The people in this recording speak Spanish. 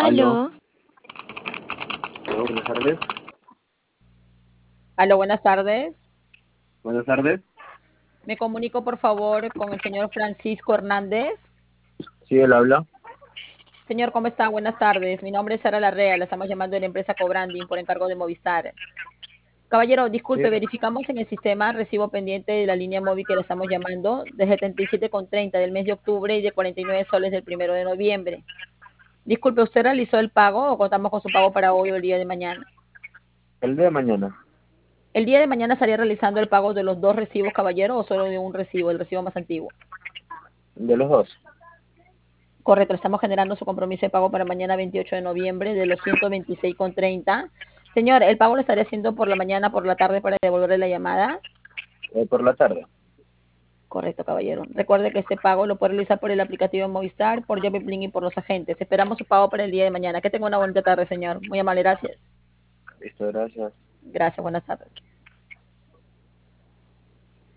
Aló, Aló, buenas tardes. Aló, buenas tardes. Buenas tardes. Me comunico, por favor, con el señor Francisco Hernández. Sí, él habla. Señor, ¿cómo está? Buenas tardes. Mi nombre es Sara Larrea. La estamos llamando de la empresa Cobranding por encargo de Movistar. Caballero, Sí, disculpe, verificamos en el sistema recibo pendiente de la línea móvil que le estamos llamando de 77,30 del mes de octubre y de 49 soles del 1 de noviembre. Disculpe, ¿usted realizó el pago o contamos con su pago para hoy o el día de mañana? el día de mañana. ¿El día de mañana estaría realizando el pago de los dos recibos, caballero, o solo de un recibo, el recibo más antiguo? De los dos. Correcto, estamos generando su compromiso de pago para mañana 28 de noviembre de los 126,30. Señor, ¿el pago lo estaría haciendo por la mañana, por la tarde para devolverle la llamada? Por la tarde. Correcto, caballero. Recuerde que este pago lo puede realizar por el aplicativo Movistar, por Plin y por los agentes. Esperamos su pago para el día de mañana. Que tenga una bonita tarde, señor. Muy amable, gracias. Listo, gracias. Gracias, buenas tardes.